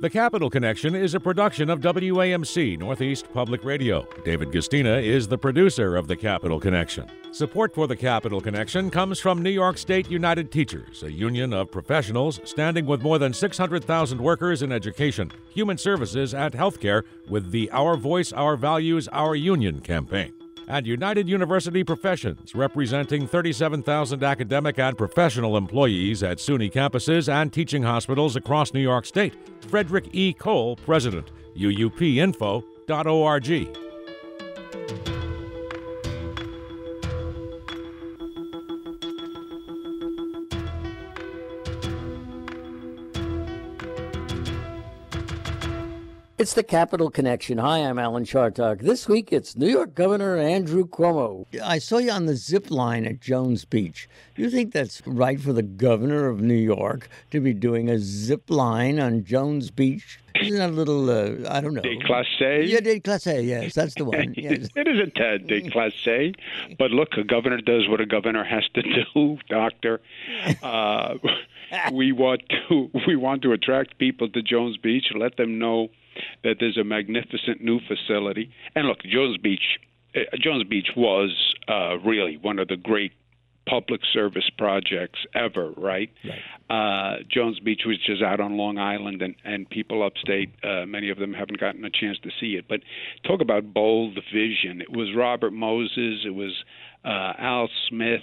The Capital Connection is a production of WAMC Northeast Public Radio. David Gustina is the producer of The Capital Connection. Support for The Capital Connection comes from New York State United Teachers, a union of professionals standing with more than 600,000 workers in education, human services, and healthcare with the Our Voice, Our Values, Our Union campaign. And United University Professions, representing 37,000 academic and professional employees at SUNY campuses and teaching hospitals across New York State. Frederick E. Cole, President, uupinfo.org. It's the Capital Connection. Hi, I'm Alan Chartock. This week, it's New York Governor Andrew Cuomo. I saw you on the zip line at Jones Beach. Do you think that's right for the governor of New York to be doing a zip line on Jones Beach? Isn't that a little, I don't know. Déclassé? Yeah, déclassé, yes, that's the one. Yes. It is a tad déclassé. But look, a governor does what a governor has to do, Doctor. We want to attract people to Jones Beach, let them know that there's a magnificent new facility. And look, Jones Beach was really one of the great public service projects ever, right? Jones Beach, which is out on Long Island, and people upstate, many of them haven't gotten a chance to see it. But talk about bold vision. It was Robert Moses. It was Al Smith.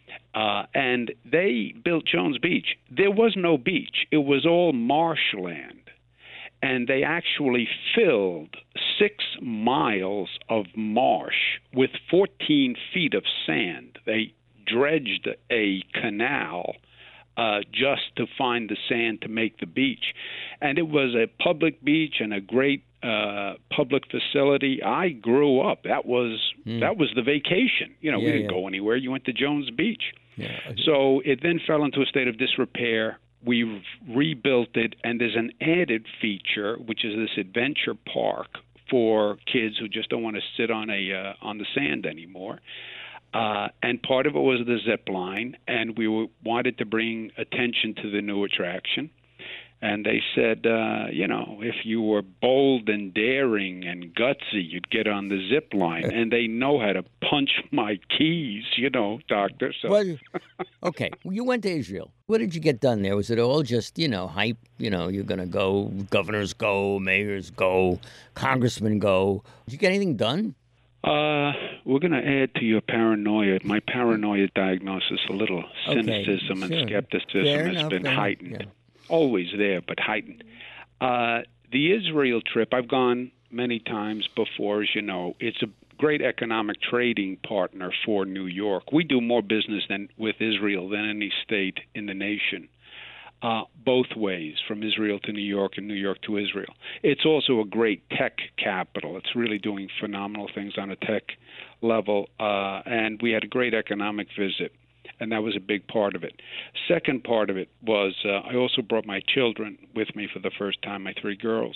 And they built Jones Beach. There was no beach. It was all marshland. And they actually filled 6 miles of marsh with 14 feet of sand. They dredged a canal just to find the sand to make the beach. And it was a public beach and a great public facility. I grew up. That was the vacation. We didn't go anywhere. You went to Jones Beach. Yeah. So it then fell into a state of disrepair. We've rebuilt it, and there's an added feature, which is this adventure park for kids who just don't want to sit on the sand anymore. And part of it was the zip line, and we wanted to bring attention to the new attraction. And they said, if you were bold and daring and gutsy, you'd get on the zip line. And they know how to punch my keys, Doctor. So. Well, okay, you went to Israel. What did you get done there? Was it all just, hype? You're going to go, governors go, mayors go, congressmen go. Did you get anything done? We're going to add to your paranoia. My paranoia diagnosis, a little cynicism and skepticism has been heightened. Yeah. Always there, but heightened. The Israel trip, I've gone many times before, as you know. It's a great economic trading partner for New York. We do more business with Israel than any state in the nation, both ways, from Israel to New York and New York to Israel. It's also a great tech capital. It's really doing phenomenal things on a tech level, and we had a great economic visit. And that was a big part of it. Second part of it was I also brought my children with me for the first time, my 3 girls.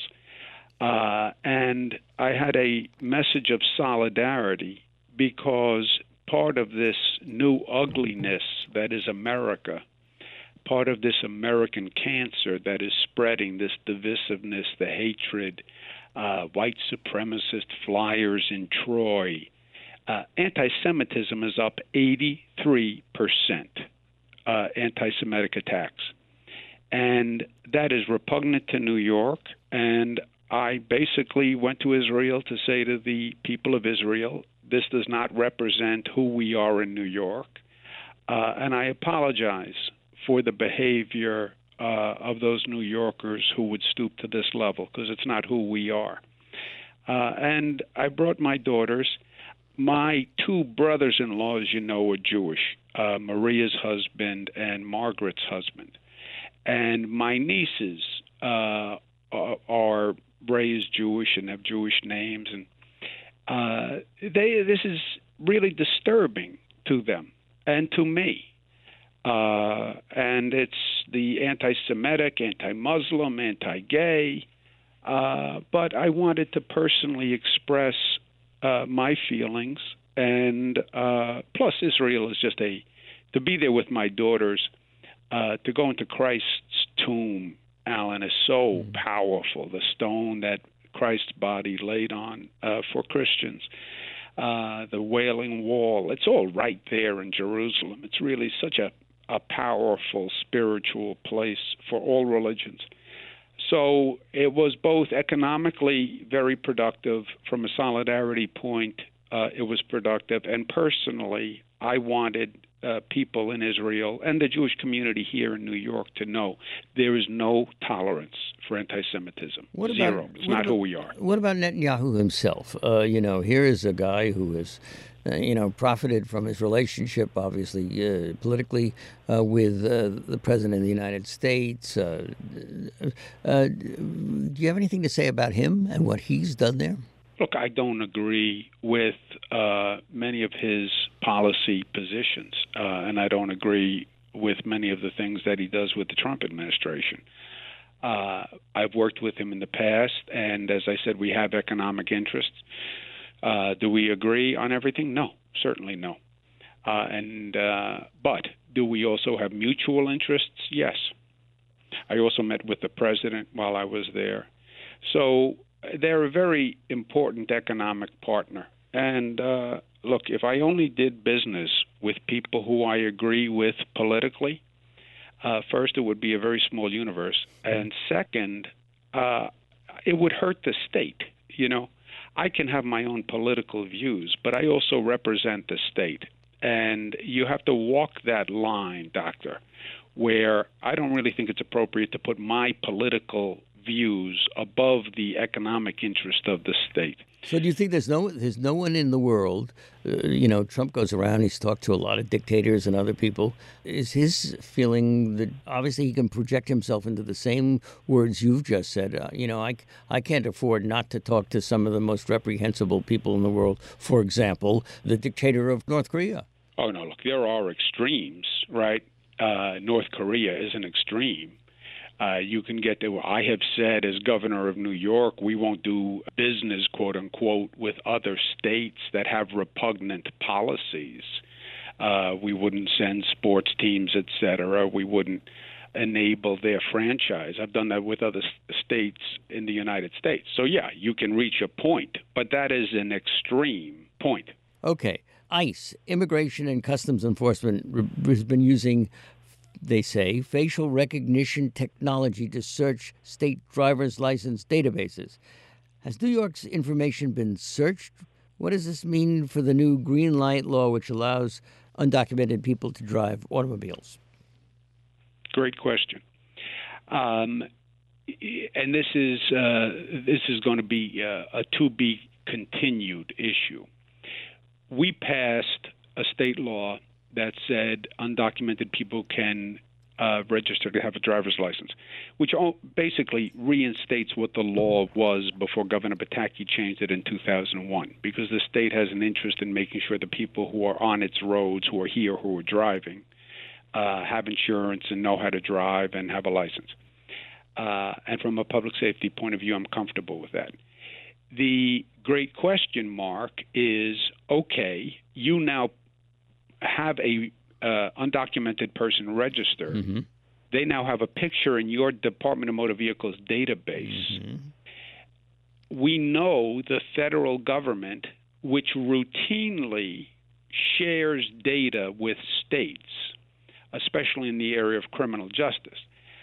And I had a message of solidarity because part of this new ugliness that is America, part of this American cancer that is spreading, this divisiveness, the hatred, white supremacist flyers in Troy, anti-Semitism is up 83%, anti-Semitic attacks. And that is repugnant to New York. And I basically went to Israel to say to the people of Israel, this does not represent who we are in New York. And I apologize for the behavior of those New Yorkers who would stoop to this level, because it's not who we are. And I brought my daughters. My 2 brothers-in-law, as you know, are Jewish, Maria's husband and Margaret's husband. And my nieces are raised Jewish and have Jewish names. And this is really disturbing to them and to me. And it's the anti-Semitic, anti-Muslim, anti-gay. But I wanted to personally express my feelings, and plus Israel is just to be there with my daughters, to go into Christ's tomb, Alan, is so powerful. The stone that Christ's body laid on for Christians, the Wailing Wall, it's all right there in Jerusalem. It's really such a powerful spiritual place for all religions. So it was both economically very productive from a solidarity point. It was productive, and personally, I wanted people in Israel and the Jewish community here in New York to know there is no tolerance for anti-Semitism. Zero. It's not who we are. What about Netanyahu himself? Here is a guy who has, profited from his relationship, obviously, politically, with the President of the United States. Do you have anything to say about him and what he's done there? Look, I don't agree with many of his policy positions, and I don't agree with many of the things that he does with the Trump administration. I've worked with him in the past, and as I said, we have economic interests. Do we agree on everything? No, certainly no. But do we also have mutual interests? Yes. I also met with the president while I was there. So they're a very important economic partner. And look, if I only did business with people who I agree with politically, first, it would be a very small universe. And second, it would hurt the state. I can have my own political views, but I also represent the state. And you have to walk that line, Doctor, where I don't really think it's appropriate to put my political views above the economic interest of the state. So do you think there's no one in the world, Trump goes around, he's talked to a lot of dictators and other people. Is his feeling that obviously he can project himself into the same words you've just said? I can't afford not to talk to some of the most reprehensible people in the world. For example, the dictator of North Korea. Oh, no, look, there are extremes, right? North Korea is an extreme. You can get there. I have said as governor of New York, we won't do business, quote unquote, with other states that have repugnant policies. We wouldn't send sports teams, et cetera. We wouldn't enable their franchise. I've done that with other states in the United States. So, yeah, you can reach a point, but that is an extreme point. Okay. ICE, Immigration and Customs Enforcement, has been using, they say, facial recognition technology to search state driver's license databases. Has New York's information been searched? What does this mean for the new green light law, which allows undocumented people to drive automobiles? Great question. And this is going to be a to-be continued issue. We passed a state law that said undocumented people can register to have a driver's license, which basically reinstates what the law was before Governor Pataki changed it in 2001, because the state has an interest in making sure the people who are on its roads, who are here, who are driving, have insurance and know how to drive and have a license. And from a public safety point of view, I'm comfortable with that. The great question mark is, okay, you now have a undocumented person registered. Mm-hmm. They now have a picture in your Department of Motor Vehicles database. Mm-hmm. We know the federal government, which routinely shares data with states, especially in the area of criminal justice,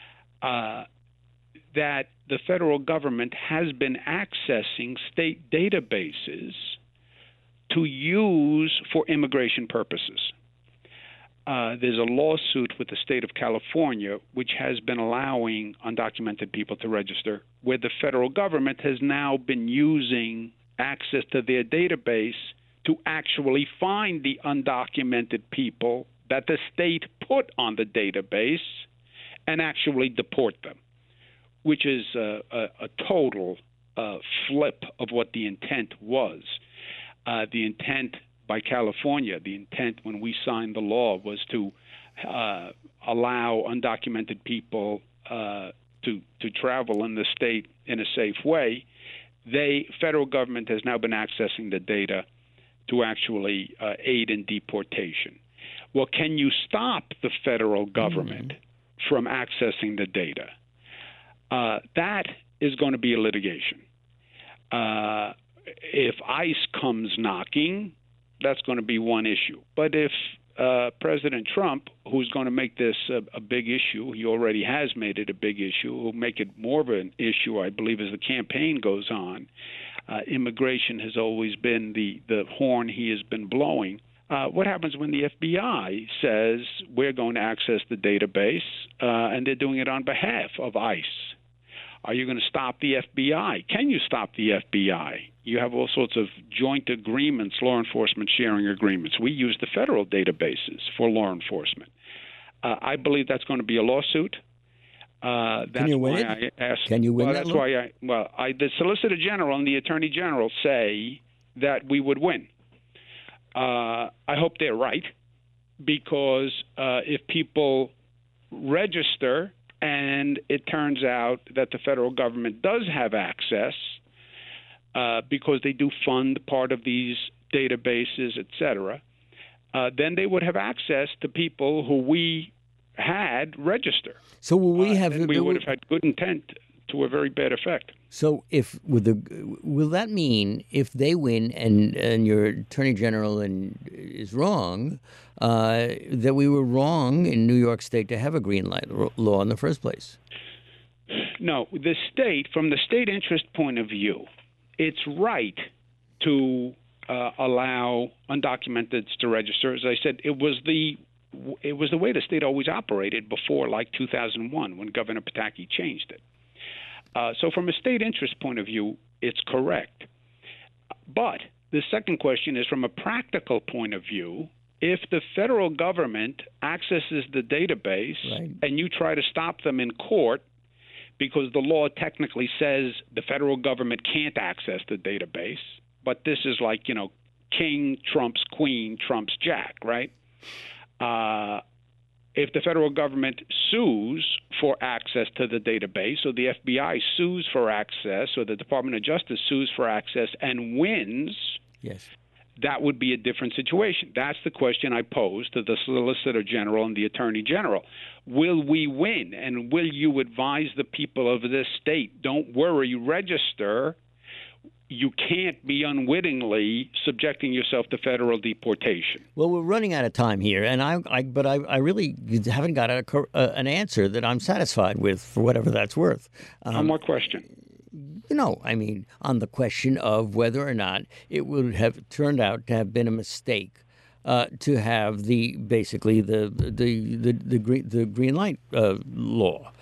that the federal government has been accessing state databases to use for immigration purposes. There's a lawsuit with the state of California which has been allowing undocumented people to register, where the federal government has now been using access to their database to actually find the undocumented people that the state put on the database and actually deport them, which is a total flip of what the intent was. The intent by California, the intent when we signed the law was to allow undocumented people to travel in the state in a safe way. The federal government has now been accessing the data to actually aid in deportation. Well, can you stop the federal government from accessing the data? That is going to be a litigation. If ICE comes knocking, that's going to be one issue. But if President Trump, who's going to make this a big issue, he already has made it a big issue, will make it more of an issue, I believe, as the campaign goes on. Immigration has always been the horn he has been blowing. What happens when the FBI says we're going to access the database and they're doing it on behalf of ICE? Are you going to stop the FBI? Can you stop the FBI? You have all sorts of joint agreements, law enforcement sharing agreements. We use the federal databases for law enforcement. I believe that's going to be a lawsuit. Can you win it? Can you win that? That's why the Solicitor General and the Attorney General say that we would win. I hope they're right, because if people register and it turns out that the federal government does have access because they do fund part of these databases, et cetera, then they would have access to people who we had register. So will we have? We would have had good intent to a very bad effect. So will that mean if they win and your Attorney General is wrong, that we were wrong in New York State to have a green light law in the first place? No, the state, from the state interest point of view, it's right to allow undocumented to register. As I said, it was the way the state always operated before, like 2001, when Governor Pataki changed it. So from a state interest point of view, it's correct. But the second question is, from a practical point of view, if the federal government accesses the database and you try to stop them in court because the law technically says the federal government can't access the database, but this is like, king trumps queen trumps jack, right? If the federal government sues for access to the database, or the FBI sues for access, or the Department of Justice sues for access and wins, yes, that would be a different situation. That's the question I pose to the Solicitor General and the Attorney General. Will we win? And will you advise the people of this state, don't worry, register? You can't be unwittingly subjecting yourself to federal deportation. Well, we're running out of time here, and I really haven't got an answer that I'm satisfied with, for whatever that's worth. On what question? On the question of whether or not it would have turned out to have been a mistake to have the green light law.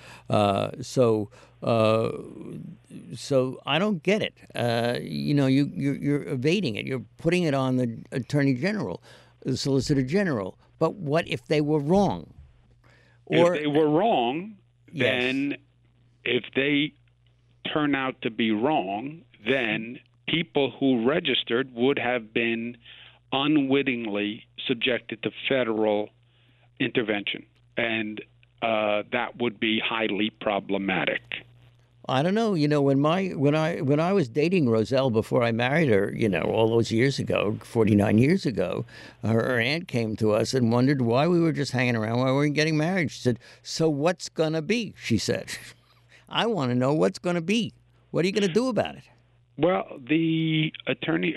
So I don't get it. You're evading it. You're putting it on the Attorney General, the Solicitor General. But what if they were wrong? Or if they were wrong, yes. Then if they turn out to be wrong, then people who registered would have been unwittingly subjected to federal intervention, and that would be highly problematic. I don't know. When I was dating Roselle before I married her, all those years ago, 49 years ago, her aunt came to us and wondered why we were just hanging around, why we weren't getting married. She said, "So what's gonna be?" She said. I want to know what's going to be. What are you going to do about it? Well, the Attorney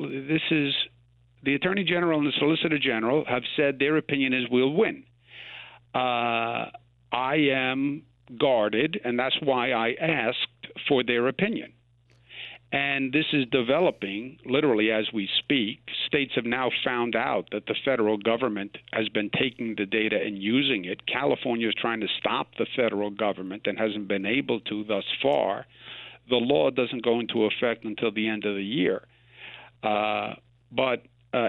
General and the Solicitor General have said their opinion is we'll win. I am guarded, and that's why I asked for their opinion. And this is developing literally as we speak. States have now found out that the federal government has been taking the data and using it. California is trying to stop the federal government and hasn't been able to thus far. The law doesn't go into effect until the end of the year. But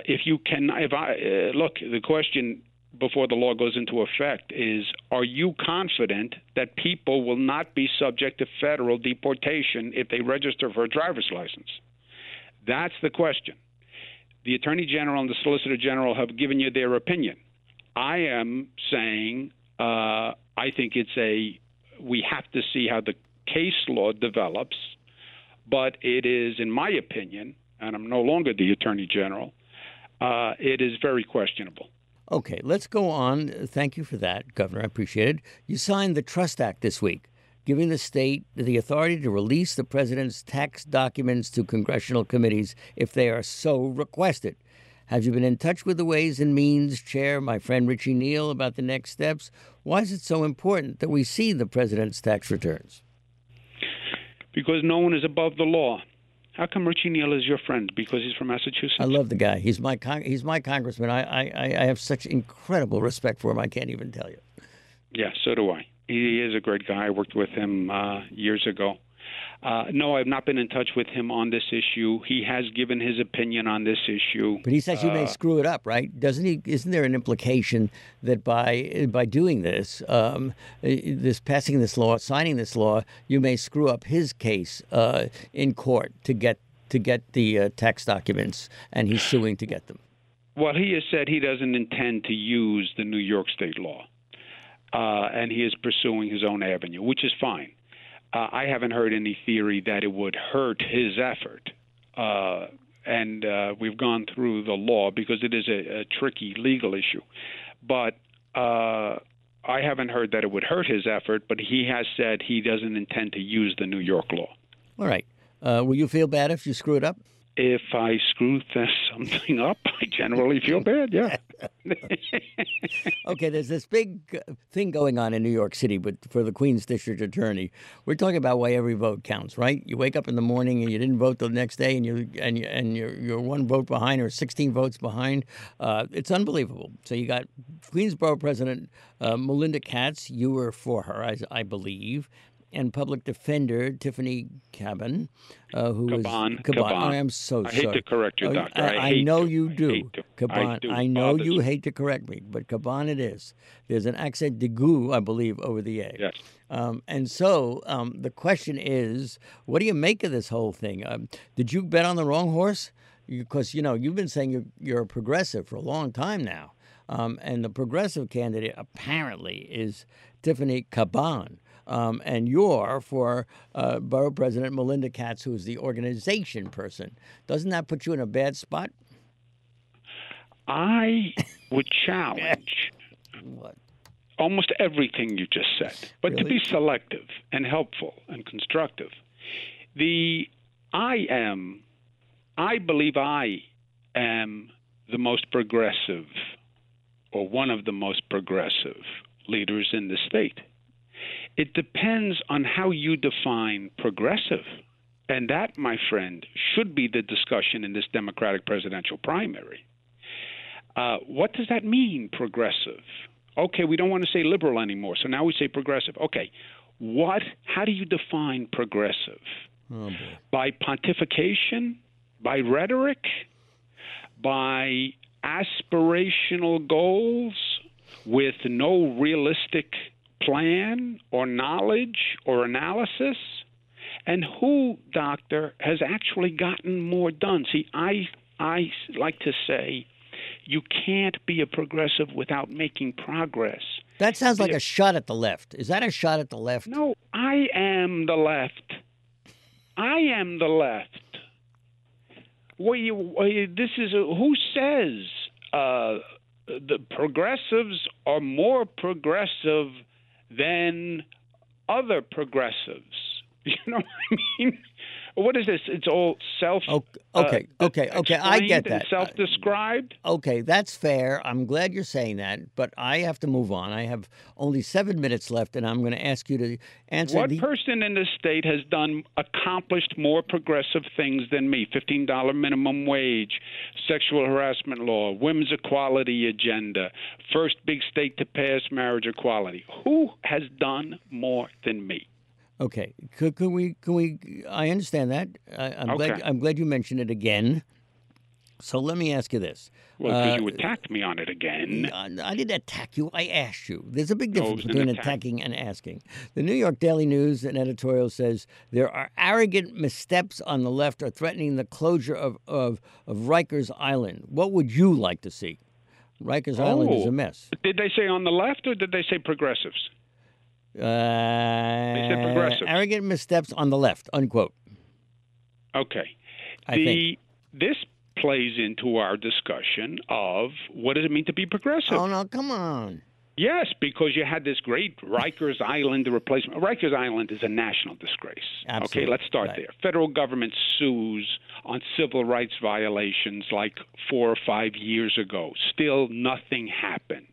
the question before the law goes into effect is, are you confident that people will not be subject to federal deportation if they register for a driver's license? That's the question. The Attorney General and the Solicitor General have given you their opinion. I am saying I think we have to see how the case law develops, but it is, in my opinion, and I'm no longer the Attorney General, it is very questionable. Okay, let's go on. Thank you for that, Governor. I appreciate it. You signed the Trust Act this week. giving the state the authority to release the president's tax documents to congressional committees if they are so requested. Have you been in touch with the Ways and Means Chair, my friend Richie Neal, about the next steps? Why is it so important that we see the president's tax returns? Because no one is above the law. How come Richie Neal is your friend? Because he's from Massachusetts? I love the guy. He's my congressman. I have such incredible respect for him. I can't even tell you. Yeah, so do I. He is a great guy. I worked with him years ago. No, I've not been in touch with him on this issue. He has given his opinion on this issue. But he says you may screw it up, right? Doesn't he? Isn't there an implication that by doing this, passing this law, signing this law, you may screw up his case in court to get the tax documents, and he's suing to get them? Well, he has said he doesn't intend to use the New York state law, and he is pursuing his own avenue, which is fine. I haven't heard any theory that it would hurt his effort. And we've gone through the law because it is a tricky legal issue. But I haven't heard that it would hurt his effort, but he has said he doesn't intend to use the New York law. All right. Will you feel bad if you screw it up? If I screw something up, I generally feel bad, yeah. Okay, there's this big thing going on in New York City for the Queens District Attorney. We're talking about why every vote counts, right? You wake up in the morning and you didn't vote the next day, and you're one vote behind or 16 votes behind. It's unbelievable. So you got Queens Borough President Melinda Katz. You were for her, I believe. And public defender Tiffany Caban, who was Caban. I am so sorry. I hate to correct you, Doctor. I know you do. Caban. I know you me. hate to correct me, but Caban it is. There's an accent d'aigu, I believe, over the A. Yes. And so the question is, what do you make of this whole thing? Did you bet on the wrong horse? Because you've been saying you're a progressive for a long time now, and the progressive candidate apparently is Tiffany Caban. And you're for Borough President Melinda Katz, who is the organization person. Doesn't that put you in a bad spot? I would challenge What? almost everything you just said, but Really? to be selective and helpful and constructive. I believe I am the most progressive, or one of the most progressive leaders in the state. It depends on how you define progressive. And that, my friend, should be the discussion in this Democratic presidential primary. What does that mean, progressive? Okay, we don't want to say liberal anymore, so now we say progressive. Okay, how do you define progressive? Oh, boy. By pontification? By rhetoric? By aspirational goals with no realistic plan or knowledge or analysis? And who, doctor, has actually gotten more done? See, I like to say you can't be a progressive without making progress. That sounds like a shot at the left. Is that a shot at the left? No, I am the left. I am the left. This is who says the progressives are more progressive than other progressives? You know what I mean? What is this? It's all self. Okay. I get that. Self-described. Okay, that's fair. I'm glad you're saying that, but I have to move on. I have only 7 minutes left, and I'm going to ask you to answer. What person in the state has accomplished more progressive things than me? $15 minimum wage, sexual harassment law, women's equality agenda, first big state to pass marriage equality. Who has done more than me? Okay, can we? I understand that. I'm glad you mentioned it again. So let me ask you this. Well, because you attacked me on it again. I didn't attack you. I asked you. There's a big difference between attacking and asking. The New York Daily News, an editorial says there are arrogant missteps on the left are threatening the closure of Rikers Island. What would you like to see? Rikers Island is a mess. Did they say on the left or did they say progressives? They said progressives. Arrogant missteps on the left, unquote. Okay. I think. This plays into our discussion of what does it mean to be progressive? Oh, no, come on. Yes, because you had this great Rikers Island replacement. Rikers Island is a national disgrace. Absolutely. Okay, let's start Right. there. Federal government sues on civil rights violations like 4 or 5 years ago. Still nothing happens.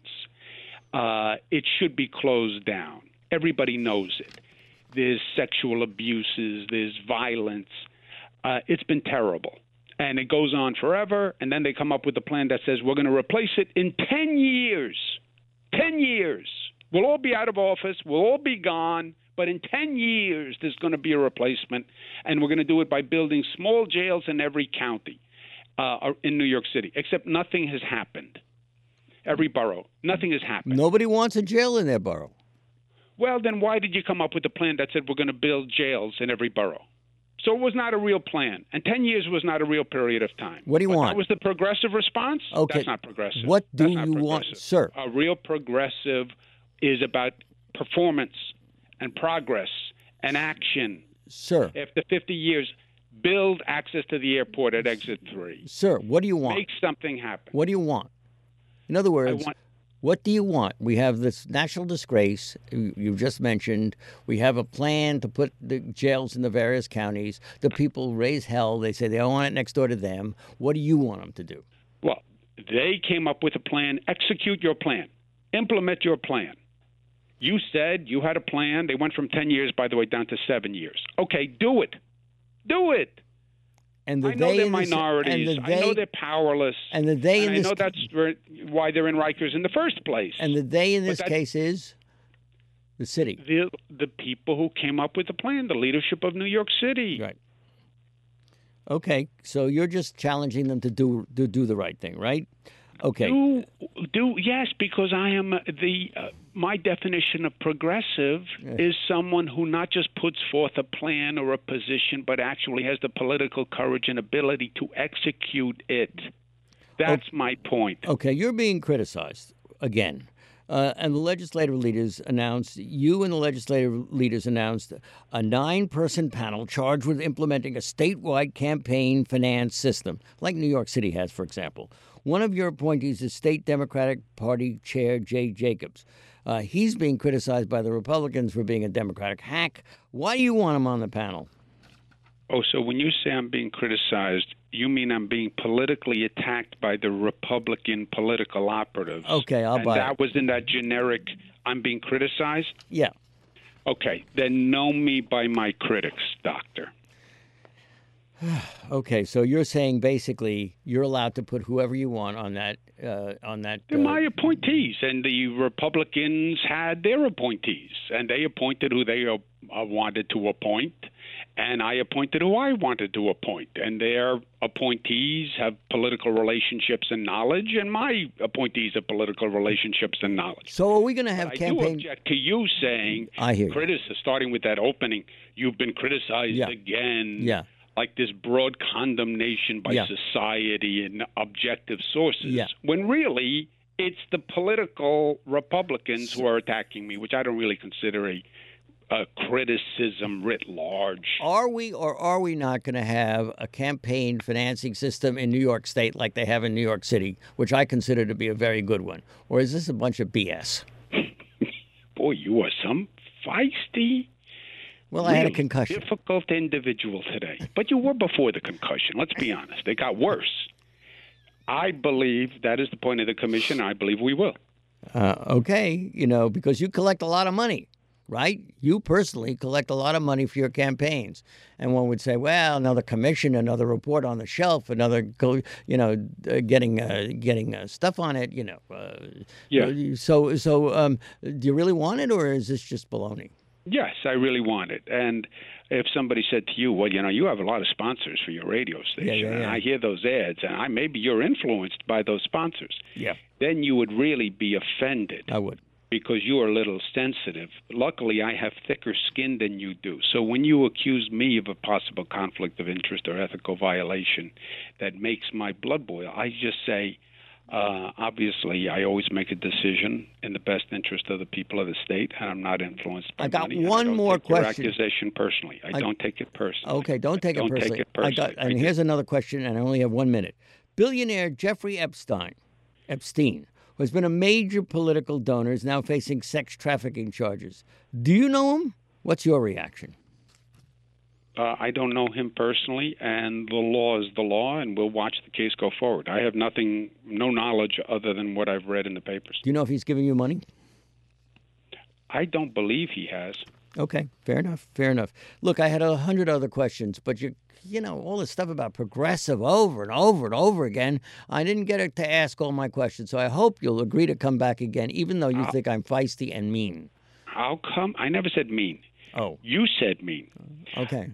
It should be closed down. Everybody knows it. There's sexual abuses, there's violence. It's been terrible. And it goes on forever, and then they come up with a plan that says we're going to replace it in 10 years. 10 years. We'll all be out of office. We'll all be gone. But in 10 years, there's going to be a replacement, and we're going to do it by building small jails in every county in New York City, except nothing has happened. Every borough, nothing has happened. Nobody wants a jail in their borough. Well, then why did you come up with a plan that said we're going to build jails in every borough? So it was not a real plan, and 10 years was not a real period of time. What do you want? That was the progressive response? Okay. That's not progressive. What do That's not you want, progressive. sir? A real progressive is about performance and progress and action. Sir. After 50 years, build access to the airport at Exit 3. Sir, what do you want? Make something happen. What do you want? In other words, what do you want? We have this national disgrace you just mentioned. We have a plan to put the jails in the various counties. The people raise hell. They say they don't want it next door to them. What do you want them to do? Well, they came up with a plan. Execute your plan. Implement your plan. You said you had a plan. They went from 10 years, by the way, down to 7 years. Okay, do it. Do it. And I know they're minorities. I know they're powerless. And the they in I this know that's why they're in Rikers in the first place. And the they in this case is the city. The people who came up with the plan, the leadership of New York City. Right. Okay, so you're just challenging them to do the right thing, right? Okay. Yes, because I am my definition of progressive is someone who not just puts forth a plan or a position, but actually has the political courage and ability to execute it. That's my point. Okay, you're being criticized again. And the legislative leaders announced, you and the legislative leaders announced a 9-person panel charged with implementing a statewide campaign finance system, like New York City has, for example. One of your appointees is State Democratic Party Chair Jay Jacobs. He's being criticized by the Republicans for being a Democratic hack. Why do you want him on the panel? Oh, so when you say I'm being criticized, you mean I'm being politically attacked by the Republican political operatives? Okay, I'll buy it. That was in that generic, I'm being criticized? Yeah. Okay, then know me by my critics, Doctor. Okay, so you're saying basically you're allowed to put whoever you want on that. They're my appointees, and the Republicans had their appointees, and they appointed who they wanted to appoint, and I appointed who I wanted to appoint, and their appointees have political relationships and knowledge, and my appointees have political relationships and knowledge. So are we going to have campaign? I do object to you saying, I hear you. Starting with that opening, you've been criticized again. Yeah. Like this broad condemnation by society and objective sources, when really it's the political Republicans who are attacking me, which I don't really consider a criticism writ large. Are we or are we not going to have a campaign financing system in New York State like they have in New York City, which I consider to be a very good one? Or is this a bunch of BS? Boy, you are some feisty... Well, I had a concussion. Difficult individual today. But you were before the concussion. Let's be honest. It got worse. I believe that is the point of the commission. I believe we will. Okay. Because you collect a lot of money, right? You personally collect a lot of money for your campaigns. And one would say, well, another commission, another report on the shelf, another, getting stuff on it, Yeah. So do you really want it, or is this just baloney? Yes, I really want it. And if somebody said to you, well, you have a lot of sponsors for your radio station, and I hear those ads, and maybe you're influenced by those sponsors, then you would really be offended. I would. Because you are a little sensitive. Luckily, I have thicker skin than you do. So when you accuse me of a possible conflict of interest or ethical violation that makes my blood boil, I just say, obviously, I always make a decision in the best interest of the people of the state, and I'm not influenced by money. I got one more question. Your accusation personally. I don't take it personally. Okay, don't take it personally. And here's another question, and I only have 1 minute. Billionaire Jeffrey Epstein, who has been a major political donor, is now facing sex trafficking charges. Do you know him? What's your reaction? I don't know him personally, and the law is the law, and we'll watch the case go forward. I have no knowledge other than what I've read in the papers. Do you know if he's giving you money? I don't believe he has. Okay, fair enough. Look, I had 100 other questions, but you know, all this stuff about progressive over and over and over again, I didn't get to ask all my questions, so I hope you'll agree to come back again, even though you think I'm feisty and mean. How come? I never said mean. Oh. You said mean. Okay.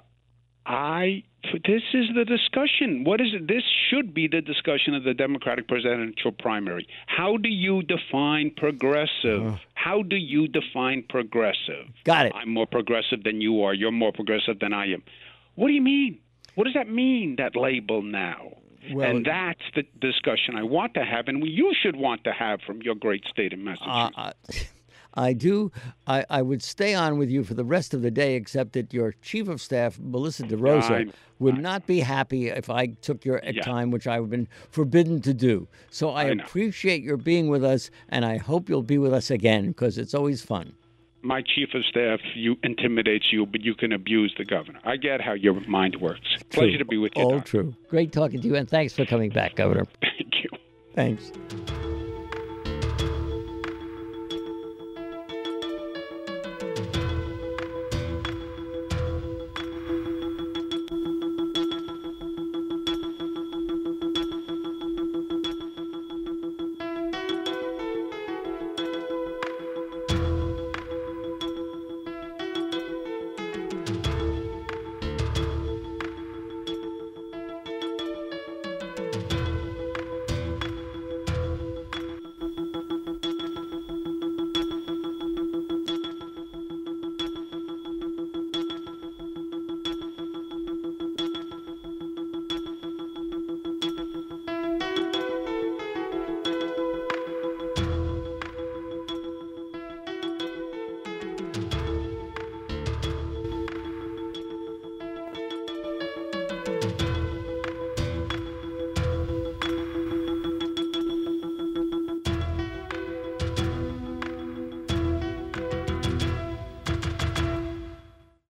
This is the discussion. What is it? This should be the discussion of the Democratic presidential primary. How do you define progressive? How do you define progressive? Got it. I'm more progressive than you are. You're more progressive than I am. What do you mean? What does that mean, that label now? Well, and that's the discussion I want to have, and you should want to have from your great state of Massachusetts. I do. I would stay on with you for the rest of the day, except that your chief of staff, Melissa DeRosa, would not be happy if I took your time, which I've been forbidden to do. So I appreciate your being with us, and I hope you'll be with us again, because it's always fun. My chief of staff intimidates you, but you can abuse the governor. I get how your mind works. True. Pleasure to be with you. All true. Great talking to you, and thanks for coming back, Governor. Thank you. Thanks.